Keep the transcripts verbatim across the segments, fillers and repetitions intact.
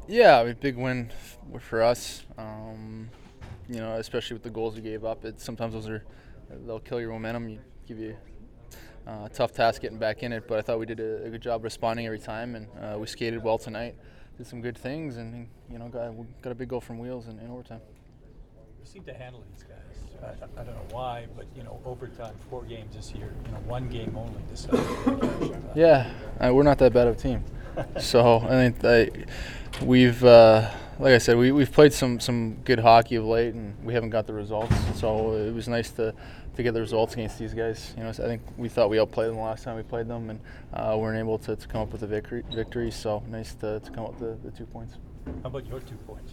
Yeah, I mean, big win f- for us. Um, you know, especially with the goals we gave up. It sometimes those are they'll kill your momentum. You give you uh, a tough task getting back in it, but I thought we did a, a good job responding every time, and uh, we skated well tonight. Did some good things, and you know, got got a big goal from Wheels in, in overtime. You seem to handle these guys. I, I don't know why, but you know, overtime, four games this year. You know, one game only decided. Yeah, uh, we're not that bad of a team. So I think I, we've, uh, like I said, we, we've played some, some good hockey of late, and we haven't got the results. So it was nice to, to get the results against these guys. You know, so I think we thought we outplayed them the last time we played them, and uh, weren't able to, to come up with a victory. Victory. So nice to, to come up with the, the two points. How about your two points?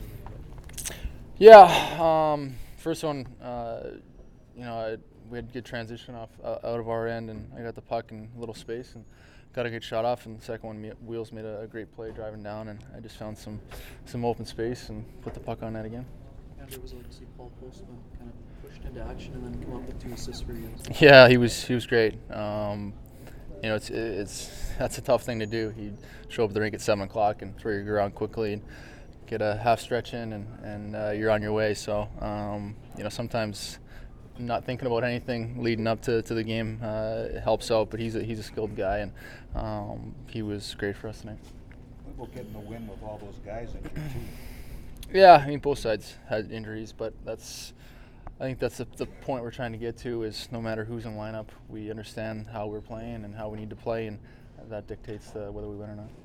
Yeah, um, first one, uh, you know, I, we had good transition off uh, out of our end, and I got the puck in a little space and got a good shot off. And the second one, me, Wheels made a, a great play driving down, and I just found some some open space and put the puck on net again. Andrew, was it like to see Paul Postma kind of pushed into action and then come up with two assists for you? Yeah, he was he was great. Um, you know, it's it's that's a tough thing to do. You show up at the rink at seven o'clock and throw your gear on quickly and get a half stretch in, and and uh, you're on your way. So um, you know, sometimes not thinking about anything leading up to, to the game uh, helps out. But he's a, he's a skilled guy, and um, he was great for us tonight. What about getting the win with all those guys injured too? Yeah, I mean both sides had injuries, but that's I think that's the, the point we're trying to get to is no matter who's in lineup, we understand how we're playing and how we need to play, and that dictates uh, whether we win or not.